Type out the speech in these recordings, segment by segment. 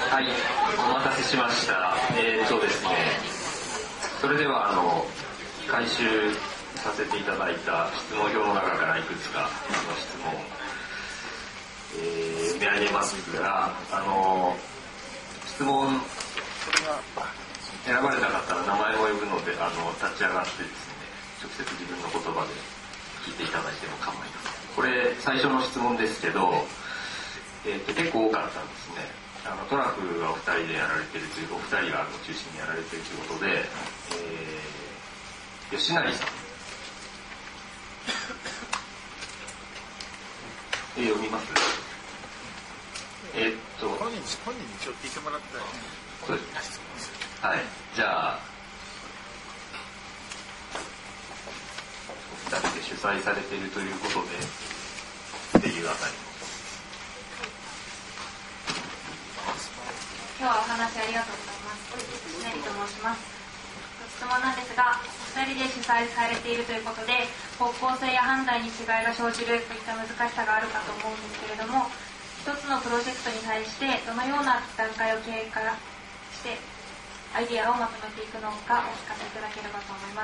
はい、お待たせしました。ですね、それでは回収させていただいた質問票の中からいくつか質問、読み上げますが、質問選ばれなかったら名前を呼ぶので立ち上がってですね、直接自分の言葉で聞いていただいても構いません。これ最初の質問ですけど、結構多かったんですね。トラックがお二人でやられているというお二人が中心にやられているということで、吉成さん、読みます。 本人に一応聞いてもらったら、 そうですね。はい、じゃあお二人で主催されているということでっていうあたり。 今日はお話ありがとうございます。吉成と申します。質問なんですが、お二人で主催されているということで、方向性や判断に違いが生じるといった難しさがあるかと思うんですけれども、一つのプロジェクトに対してどのような段階を経過してアイディアをまとめていくのかお聞かせいただければと思います。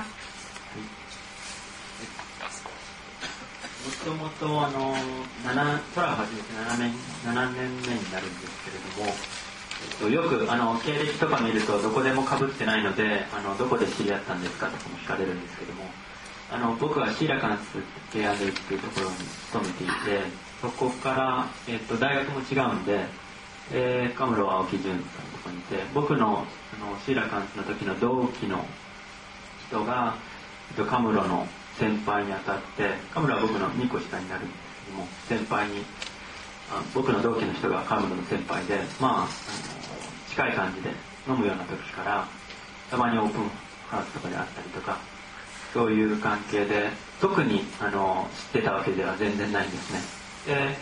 もともとトラを始めて7年目になるんですけれども、よく経歴とか見るとどこでも被ってないのでどこで知り合ったんですかとかも聞かれるんですけども、僕はシーラカンス K&H っていうところに勤めていて、そこから、大学も違うんで、カムロ青木淳さんのところにいて、僕のシーラカンスの時の同期の人が、カムロの先輩にあたって、カムロは僕の2個下になるんですけども、先輩に僕の同期の人がカムロの先輩で、近い感じで飲むような時からたまにオープンハウスとかであったりとか、そういう関係で特に知ってたわけでは全然ないんですね。で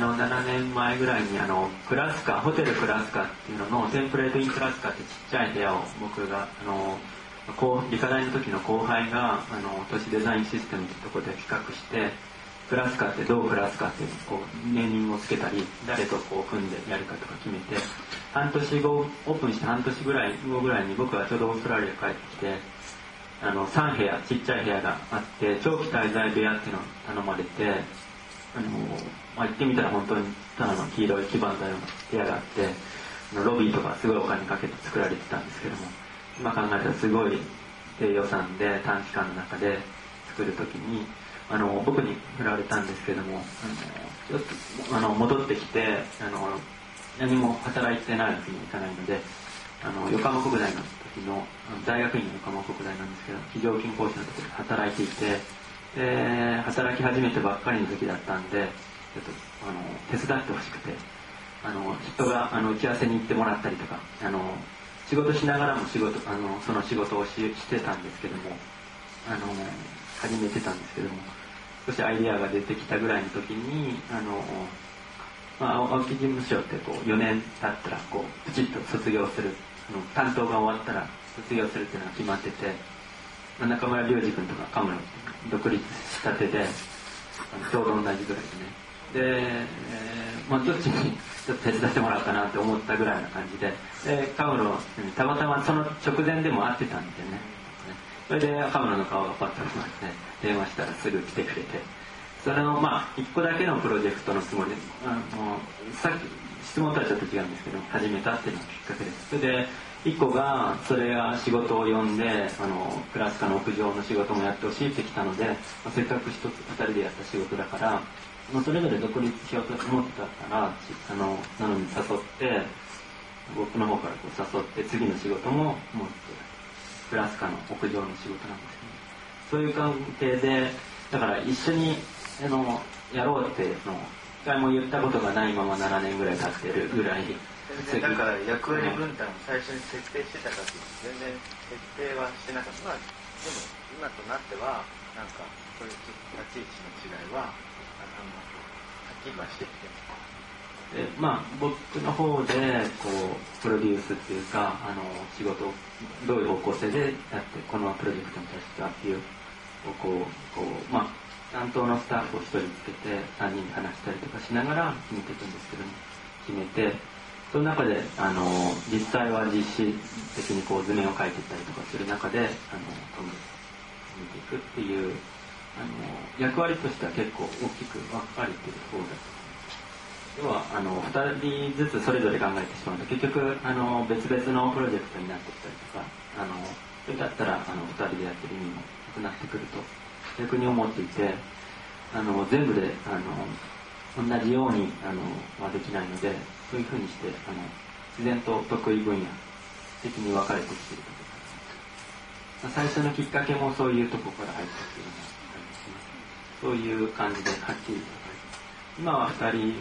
7年前ぐらいにクラスカホテルクラスカっていうののテンプレートインクラスカってちっちゃい部屋を僕が理科大の時の後輩が都市デザインシステムってところで企画して、クラスカってどうクラスカっていうネーミングをつけたり誰と組んでやるかとか決めて、半年後オープンして半年ぐらい後ぐらいに僕はちょうどオーストラリア帰ってきて、3部屋ちっちゃい部屋があって、長期滞在部屋っていうのを頼まれて、行ってみたら本当にただの黄色い基板材の部屋があって、ロビーとかすごいお金かけて作られてたんですけども、今考えたらすごい低予算で短期間の中で作るときに僕に振られたんですけども、ちょっと戻ってきて何も働いてないわけにはいかないので、横浜国大の時の大学院の横浜国大なんですけど、非常勤講師のところで働いていて、で働き始めてばっかりの時だったんで、ちょっと手伝ってほしくて、人が打ち合わせに行ってもらったりとか、仕事しながらもその仕事をしてたんですけども、始めてたんですけども、少しアイディアが出てきたぐらいの時に青木事務所って4年経ったらプチッと卒業する、担当が終わったら卒業するっていうのが決まってて、中村良二君とかカムロ独立したてでちょうど同じぐらいでね、で、どっちにちょっと手伝ってもらおうかなって思ったぐらいな感じで、カムロにたまたまその直前でも会ってたんでね、それでカムロの顔がパッと見まして、電話したらすぐ来てくれて、それの1個だけのプロジェクトのつもりで、さっき質問とはちょっと違うんですけど始めたっていうのがきっかけです。それで1個がそれが仕事を呼んでクラスカの屋上の仕事もやってほしいって来たので、せっかく2人でやった仕事だからそれぞれ独立しようと思ってたからなのに誘って、僕の方から誘って次の仕事ももうクラスカの屋上の仕事なんですね。そういう関係でだから一緒にやろうって一回も言ったことがないまま7年ぐらい経ってるぐらい。 だから役割分担を最初に設定してたかって全然設定はしてなかった。でも今となってはなんかそういう立ち位置の違いははっきりはしてきてで僕の方でプロデュースっていうか仕事をどういう方向性でやってこのプロジェクトに対してはっていう担当のスタッフを1人つけて3人で話したりとかしながら決めていくんですけども、決めてその中で実際は実施的にこう図面を描いていったりとかする中で見ていくっていう役割としては結構大きく分かれている方だと思います。要は2人ずつそれぞれ考えてしまうと結局別々のプロジェクトになってきたりとかそれだったら2人でやってる意味もなくなってくると逆に思っていて全部で同じようにはできないのでそういうふうにして自然と得意分野的に分かれてきているところがあります。最初のきっかけもそういうところから入ったっていうのがありますね。そういう感じではっきりと分かれて今は2人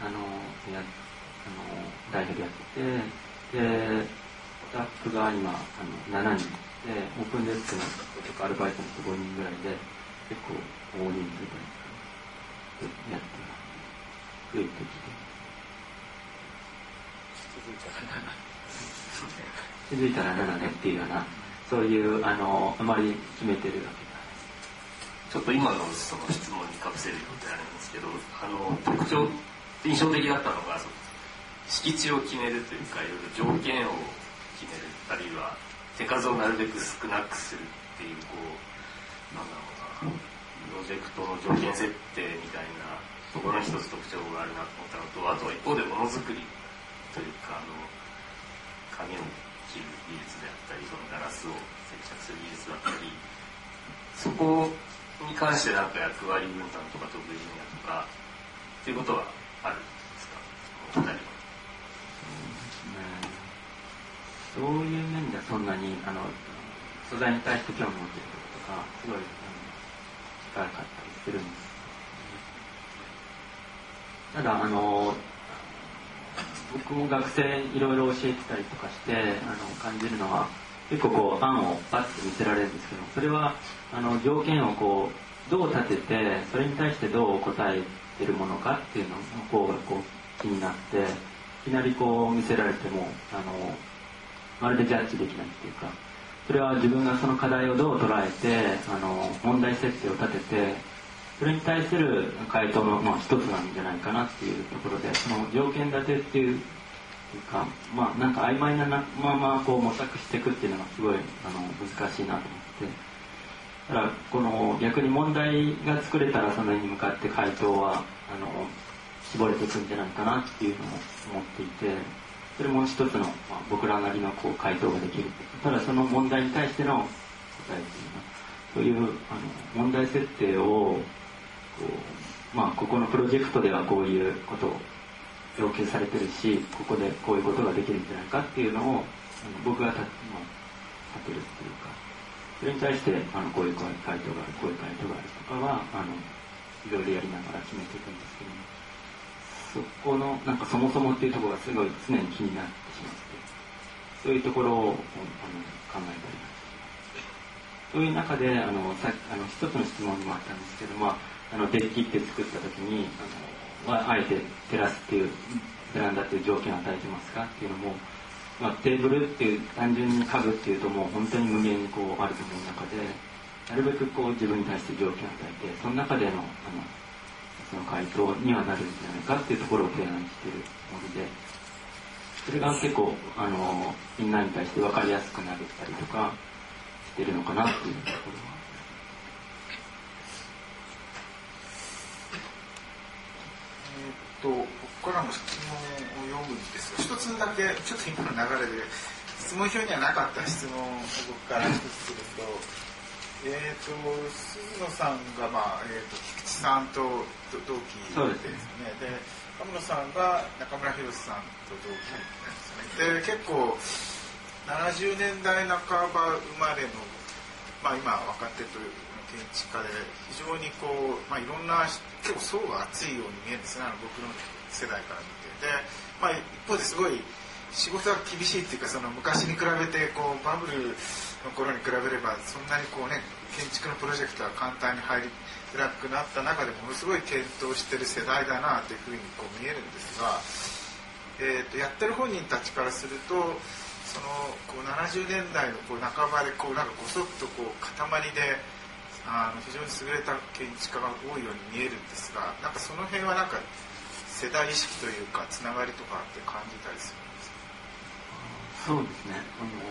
代表でやっててでスタッフが今7人でオープンデスクのとかアルバイトの人5人ぐらいで結構大人数でやって増えてきて気づいたら7年っていうようなそういうあまり決めてるわけではない。 ちょっと今のその質問にかぶせるようであるんですけど特徴印象的だったのが敷地を決めるというかいろいろ条件を決めるあるいは手数をなるべく少なくするっていうプロジェクトの条件設定みたいなところに一つ特徴があるなと思ったのとあとは一方でものづくりというか紙を切る技術であったりそのガラスを接着する技術だったりそこに関してなんか役割分担とか得意分野とかっていうことはあるんですかお二人は。 そういう面ではそんなに素材に対して興味を持っていることとかすごい近かったりするんです。ただ僕も学生いろいろ教えてたりとかして感じるのは結構こう案をパッと見せられるんですけどそれは条件をこうどう立ててそれに対してどう答えてるものかっていうのがこう気になっていきなりこう見せられてもまるでジャッジできないっていうかそれは自分がその課題をどう捉えて問題設定を立ててそれに対する回答の、一つなんじゃないかなっていうところでその条件立てっていうかなんか曖昧なままこう模索していくっていうのがすごい難しいなと思ってだからこの逆に問題が作れたらそのに向かって回答は絞れていくんじゃないかなっていうのを思っていてそれも一つの、僕らなりのこう回答ができるただその問題に対しての答えっていうのはそういう問題設定をここのプロジェクトではこういうことを要求されてるしここでこういうことができるんじゃないかっていうのを僕が立てるっていうかそれに対してこういう回答があるこういう回答があるとかはいろいろやりながら決めていくんですけどそこのなんかそもそもっていうところがすごい常に気になってしまってそういうところを考えたりそういう中で一つの質問にもあったんですけどデッキって作った時にあえてテラスっていうベランダっていう条件を与えてますかっていうのも、テーブルっていう単純に家具っていうともう本当に無限にこうあると思う中でなるべくこう自分に対して条件を与えてその中でのその回答にはなるんじゃないかっていうところを提案しているのでそれが結構みんなに対して分かりやすくなったりとかしてるのかなっていうところは僕からも質問を読むんですが一つだけちょっと今の流れで質問表にはなかった質問を僕から一つすると鈴野さんが、菊池さんと同期ですねで神野さんが中村博さんと同期なんですよねで結構70年代半ば生まれの、今若手という建築家で非常にこう、いろんな結構層が厚いように見えるんですね僕の世代から見てで、一方ですごい仕事が厳しいっていうかその昔に比べてこうバブルの頃に比べればそんなにこうね建築のプロジェクトが簡単に入りづらくなった中でものすごい検討してる世代だなというふうにこう見えるんですが、やってる本人たちからするとそのこう70年代のこう半ばでこうなんかごそっとこう塊で非常に優れた建築家が多いように見えるんですがなんかその辺はなんか世代意識というかつながりとかって感じたりするんですか？ そうですね、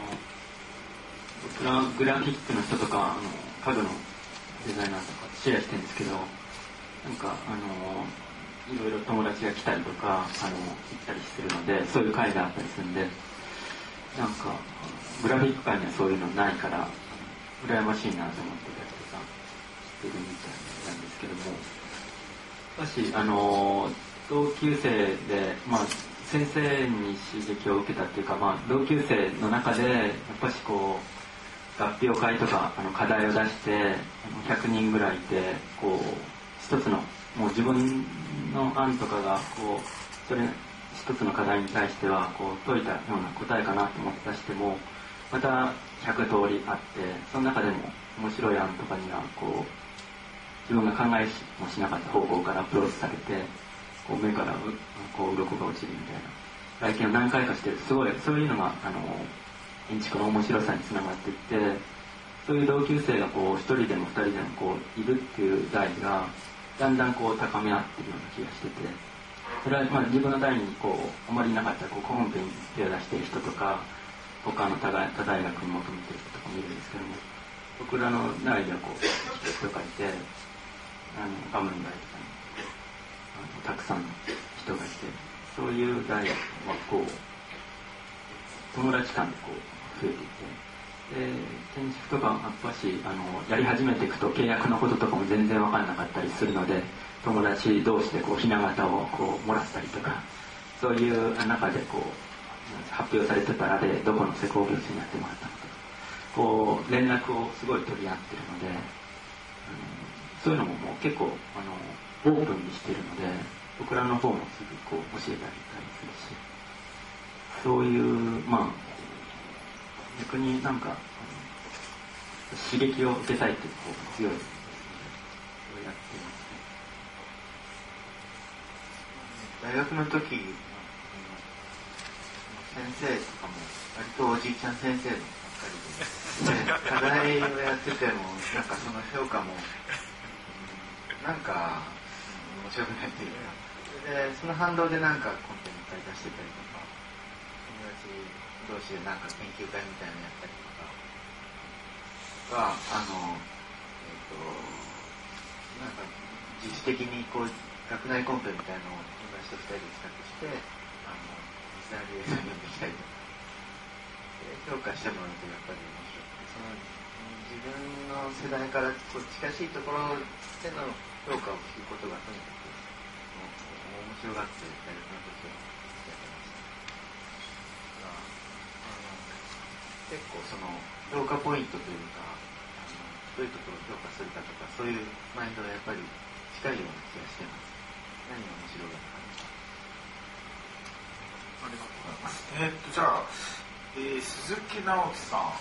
僕らグラフィックの人とか家具のデザイナーとかシェアしてるんですけど、なんかいろいろ友達が来たりとか行ったりするので、そういう会があったりするんで、なんかグラフィック界にはそういうのないから羨ましいなと思ってたりとかしてるみたいなんですけども、しかし同級生で、先生に刺激を受けたっていうか、同級生の中でやっぱしこう合評会とか課題を出して100人ぐらいいて、こう一つのもう自分の案とかがこうそれ一つの課題に対してはこう解いたような答えかなと思って出しても、また100通りあって、その中でも面白い案とかにはこう自分が考えもしなかった方向からアプローチされて、こう目からこう鱗が落ちるみたいな体験を何回かしてると、すごいそういうのが建築の面白さにつながっていって、そういう同級生がこう一人でも二人でもこういるっていう代がだんだんこう高め合ってるような気がしてて、それは自分の代にこうあまりいなかったこう本編に手を出している人とか、他の他大学に求めている人とかもいるんですけども、僕らの代ではこう人がいて、ガムの代とかにたくさんの人がいて、そういう代はこう友達間でこう増えていて、建築とかやっぱしやり始めていくと契約のこととかも全然分からなかったりするので、友達同士でこうひな形をこう漏らしたりとか、そういう中でこう発表されてたらでどこの施工業者にやってもらったのとか、こう連絡をすごい取り合ってるので、そういうのももう結構オープンにしてるので、僕らの方もすぐこう教えてあげたりするし、そういう逆になんか刺激を受けたいっていう方が強いですね。そうやってますね。 大学の時先生とかも割とおじいちゃん先生ばっかりで、課題をやっててもなんかその評価もなんか面白くないっていうか、でその反動でなんかコンペにいっぱい出してたりとか、友達同士でなんか研究会みたいなのやったりとかなんか自主的にこう学内コンペみたいなのを友達と2人で企画して実際に読んできたりとか、評価してもらうとやっぱり面白くて、その自分の世代からこう近しいところでの評価を聞くことがとにかく面白がって大学の時はやってました。結構その評価ポイントというか、どういうところを評価するかとか、そういうマインドがやっぱり近いような気がしてます。何が面白いかな。 ありがとうございます。じゃあ、鈴木直樹さん、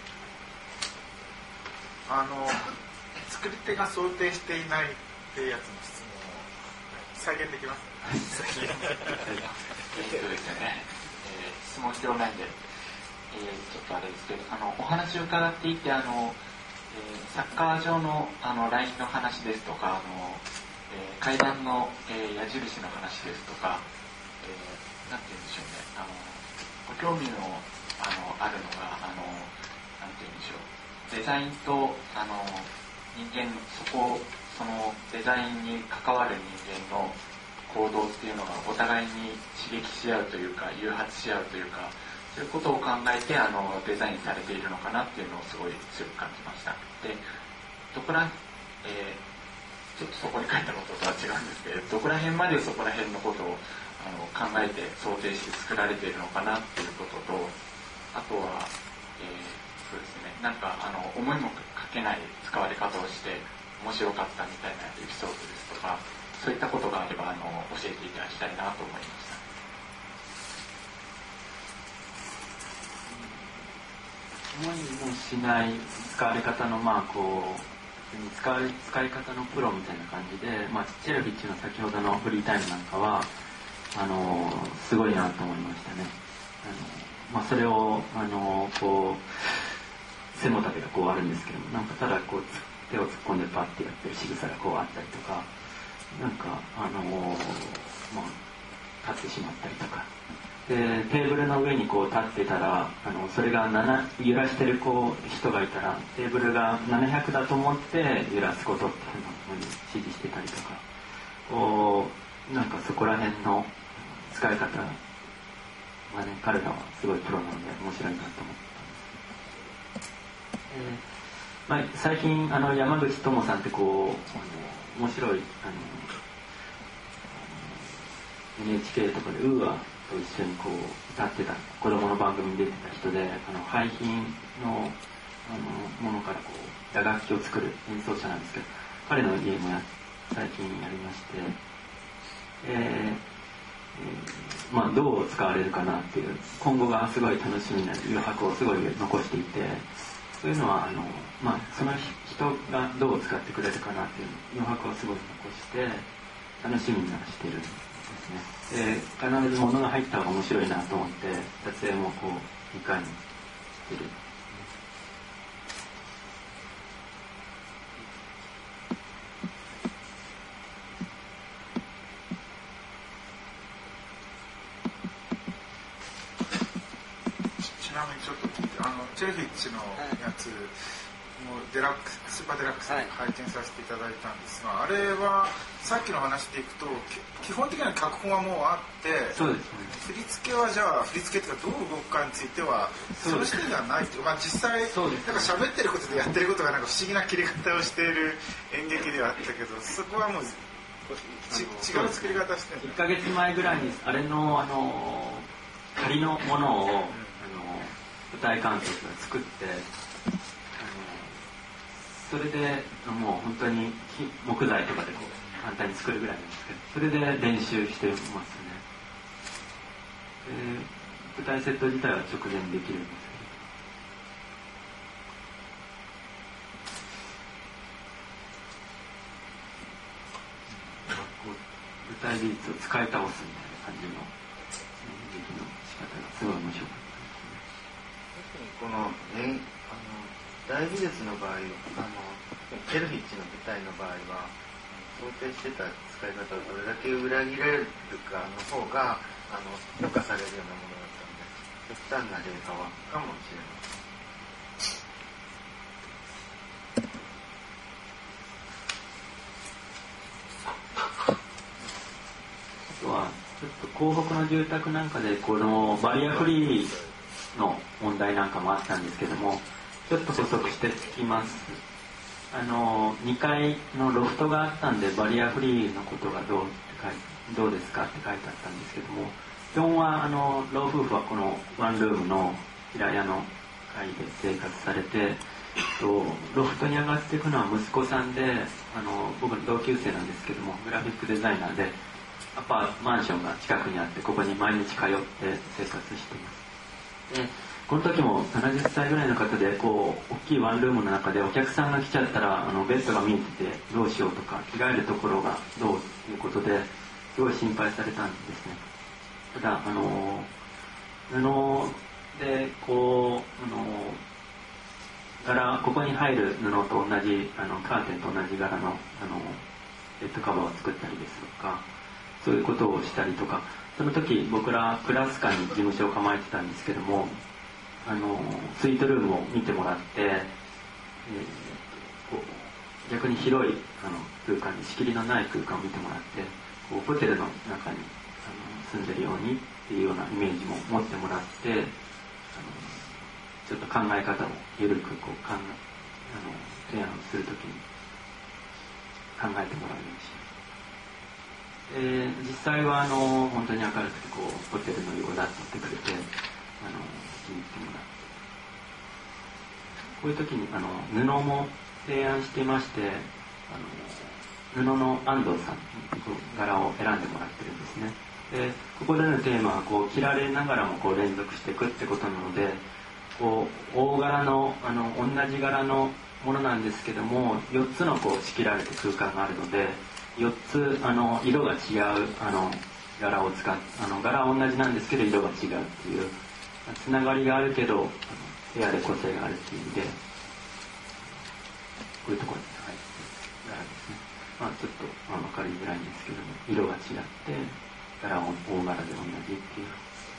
作り手が想定していないっていうやつの質問を再現できます？ ですね、質問しておないんで、ちょっとあれですけど、お話を伺っていて、サッカー場のラインの話ですとか、階段の、矢印の話ですとか、なんて言うんでしょうね、ご興味のあるのがなんて言うんでしょう、デザインと人間そのデザインに関わる人間の行動っていうのがお互いに刺激し合うというか誘発し合うというか、そういうことを考えてデザインされているのかなっていうのをすごい強く感じました。で、ちょっとそこに書いたこととは違うんですけど、どこら辺までそこら辺のことを考えて想定して作られているのかなっていうことと、あとは、そうですね、なんか思いもかけない使われ方をして面白かったみたいなエピソードですとか、そういったことがあれば教えていただきたいなと思いました。 思いもしない使われ方の使い方のプロみたいな感じで、チェルビッチの先ほどのフリータイムなんかはすごいなと思いましたね。それをこう背もたれがこうあるんですけども、なんかただこう手を突っ込んでパッてやってる仕草がこうあったりとか、なんか立ってしまったりとかで、テーブルの上にこう立ってたらそれが揺らしてる人がいたらテーブルが700だと思って揺らすことっていうのに指示してたりとか、なんかそこら辺の使い方がね、彼らはすごいプロなので面白いなと思ったんです。最近山口智さんって面白いNHK とかでウーアと一緒に歌ってた子供の番組に出てた人で廃品のものから打楽器を作る演奏者なんですけど、彼の家も最近やりまして、どう使われるかなっていう今後がすごい楽しみな余白をすごい残していて、そういうのはその人がどう使ってくれるかなっていう余白をすごい残して楽しみにしてるんですね。で必ず物が入った方が面白いなと思って撮影も2回にしてる。 ちなみにちょっとチェルフィッチのやつもスーパーデラックスで拝見させていただいたんですが、あれはさっきの話でいくと基本的には脚本はもうあって、 そうですね、 振り付けはじゃあ振り付けというかどう動くかについてはその視点ではないというか、実際なんか喋ってることでやってることがなんか不思議な切り方をしている演劇ではあったけど、そこはもう違う作り方してる。 1ヶ月前ぐらいにあれの仮のものを舞台監督が作って、それでもう本当に木材とかで簡単に作るぐらいなんですけど、それで練習してますね。舞台セット自体は直前できるんですけど、舞台美術を使い倒すみたいな感じの演劇の仕方がすごい面白かった。 この大美術の場合、チェルフィッチの舞台の場合は想定してた使い方をどれだけ裏切れるかの方が評価されるようなものだったので、極端な例かもしれません。 あとはちょっと港北の住宅なんかでこのバリアフリーの問題なんかもあったんですけども、ちょっと補足してつきます。2階のロフトがあったんでバリアフリーのことがどうですかって書いてあったんですけども、基本は老夫婦はこのワンルームの平屋の階で生活されて、ロフトに上がっていくのは息子さんで、僕の同級生なんですけどもグラフィックデザイナーでマンションが近くにあってここに毎日通って生活しています。でこの時も70歳ぐらいの方で大きいワンルームの中でお客さんが来ちゃったらベッドが見えててどうしようとか着替えるところがどうということですごい心配されたんですね。ただ布で柄、ここに入る布と同じカーテンと同じ柄のベッドカバーを作ったりですとか、そういうことをしたりとか、その時僕らクラスカに事務所を構えてたんですけども、スイートルームを見てもらって、逆に広い空間に仕切りのない空間を見てもらって、ホテルの中に住んでるようにっていうようなイメージも持ってもらって、ちょっと考え方を緩く提案するときに考えてもらうようにします。実際は本当に明るくてホテルのようだと言ってくれて気に入ってもらって、こういう時に布も提案していまして、布の安藤さんに柄を選んでもらってるんですね。でここでのテーマは着られながらも連続していくってことなので、大柄の同じ柄のものなんですけども4つの仕切られた空間があるので、4つ色が違う柄を使って、柄は同じなんですけど色が違うっていうつながりがあるけどペアで個性があるっていう意味で、こういうところに入って柄ですね。ちょっと分かりづらいんですけども、色が違ってから大柄で同じっていう。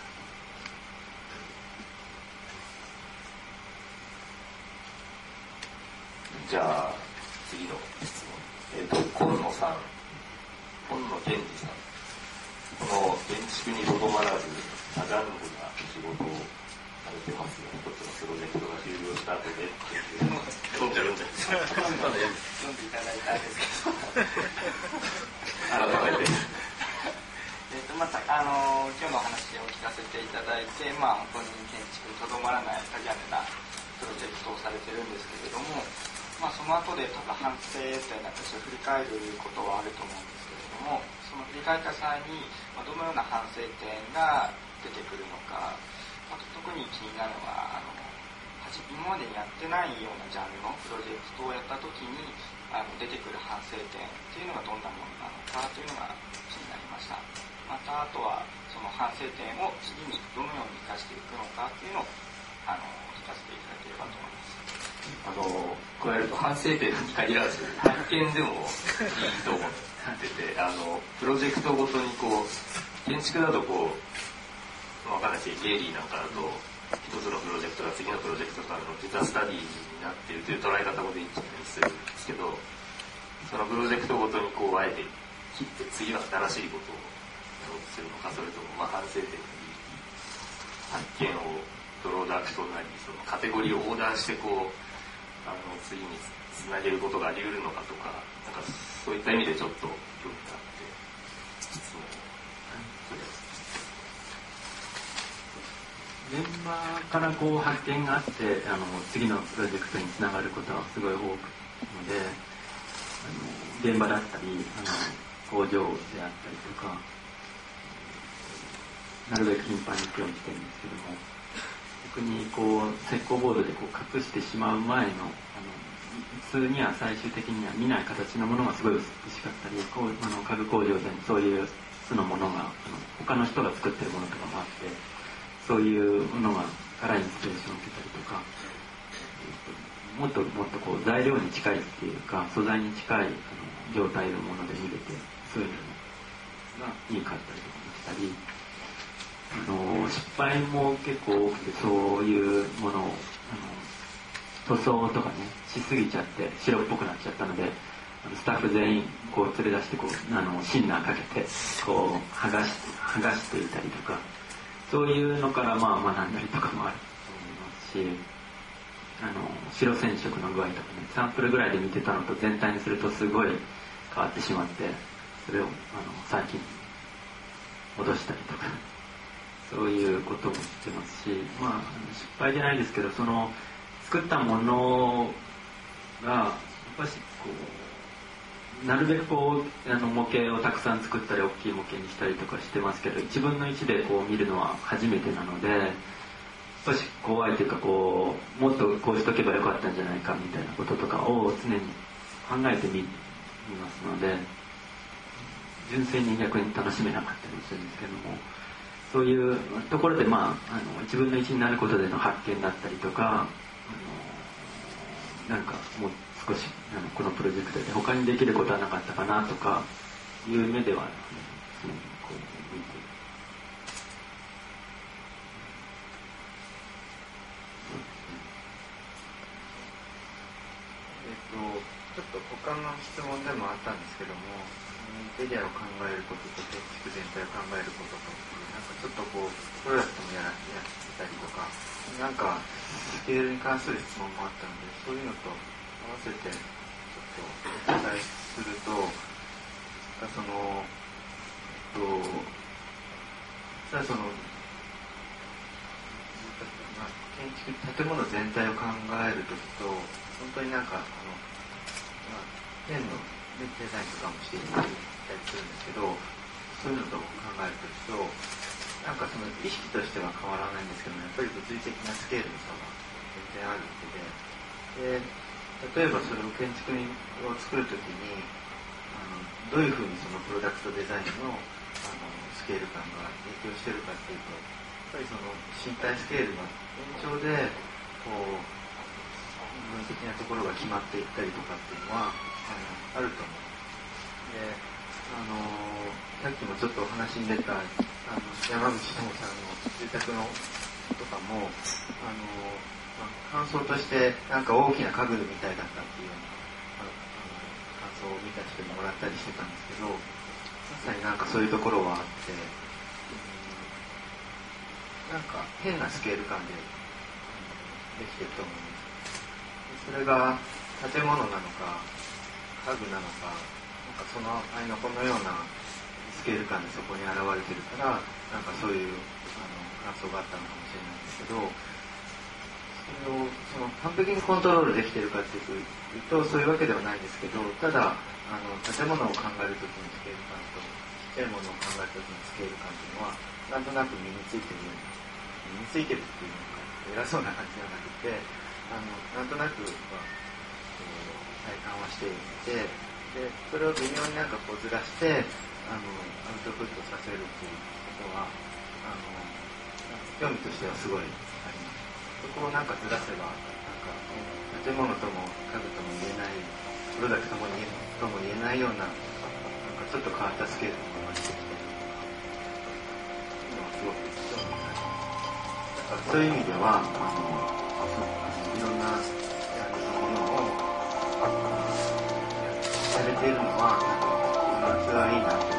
じゃあ次の質問、今野さん、今野健二さん、この建築にとどまらず多ジャンルな仕事をされてますよね。一つのプロジェクトが終了した後でっていうのを読んでいただいたんですけど改めてまた今日のお話を聞かせていただいて、本当に建築にとどまらない多ジャンルなプロジェクトをされてるんですけれども、その後で反省というのは私を振り返ることはあると思うんですけれども、その振り返った際にどのような反省点が出てくるのか、特に気になるのは今までにやってないようなジャンルのプロジェクトをやった時に出てくる反省点っていうのがどんなものなのかというのが気になりました。またあとはその反省点を次にどのように生かしていくのかっていうのを聞かせていただければと思います。 加えると反省点に限らず発見でもいいと思ってて、プロジェクトごとに建築だとわかんないですけど、ゲイリーなんかだと一つのプロジェクトが次のプロジェクトからの実はスタディになっているという捉え方もできたりするんですけど、そのプロジェクトごとにあえて切って次は新しいことをやろうとするのか、それとも反省点に発見をプロダクトなりそのカテゴリーをオーダーして次につなげることがあり得るのかとか、そういった意味でちょっと興味があって質問を。 現場から発見があって次のプロジェクトにつながることはすごい多くので、現場だったり工場であったりとかなるべく頻繁に手をしてるんですけども、逆に石膏ボードで隠してしまう前の普通には最終的には見ない形のものがすごい美しかったり、家具工場でそういう素のものが他の人が作ってるものとかもあって、そういうものからインスピレーションを受けたりとか、もっともっと材料に近いっていうか素材に近い状態のもので見れて、そういうのがいいかったりとかもしたり、失敗も結構多くて、そういうものを塗装とかねしすぎちゃって白っぽくなっちゃったので、スタッフ全員連れ出してシンナーかけて剥がしていたりとか、そういうのから学んだりとかもあると思いますし、白染色の具合とかね、サンプルぐらいで見てたのと全体にするとすごい変わってしまって、それを最近戻したりとか、そういうこともしてますし、失敗じゃないですけど、作ったものがやっぱりなるべく模型をたくさん作ったり大きい模型にしたりとかしてますけど、1分の1で見るのは初めてなので、少し怖いというかもっとこうしとけばよかったんじゃないかみたいなこととかを常に考えてみますので、純粋に逆に楽しめなかったりするんですけども、そういうところで1分の1になることでの発見だったりとか、もう少しこのプロジェクトで他にできることはなかったかなとかいう目では常に見ている。 ちょっと他の質問でもあったんですけども、エリアを考えることと建築全体を考えることと、ちょっとプロダクトもやってたりとか、スケールに関する質問もあったので、そういうのと合わせてちょっとお伝えすると、建物全体を考えるときと、本当にペンのデザインとかもしていたりするんですけど、そういうのと考えるときと、意識としては変わらないんですけども、やっぱり物理的なスケールの差が全然あるわけで、例えばそれを建築を作るときにどういうふうにそのプロダクトデザインのスケール感が影響しているかっていうと、やっぱりその身体スケールの延長で部分的なところが決まっていったりとかっていうのはあると思う。で、 さっきもちょっとお話に出た山口智さんの住宅のとかも感想としてなんか大きな家具みたいだったっていうような感想を見た人にもらったりしてたんですけど、まさになんかそういうところはあって、なんか変なスケール感でできてると思うんです。それが建物なのか家具なのか、なんかその間のこのようなスケール感でそこに現れてるから、なんかそういう感想があったのかもしれないんですけど、それを完璧にコントロールできてるかっていうとそういうわけではないんですけど、ただ建物を考えるときのスケール感とちっちゃいものを考えるときのスケール感っていうのはなんとなく身についてるように、身についてるっていうのか偉そうな感じじゃなくて、なんとなく体感はしていて、でそれを微妙になんかこうずらしてアウトプットさせるっていうことは興味としてはすごいあります。そこをなんかずらせばなんか建物とも家具とも言えない、プロダクトとも言えないような、なんかちょっと変わったスケールのものが出てきてるのはすごく興味があります。だからそういう意味ではいろんなものをされているのはなんかバランスがいいなと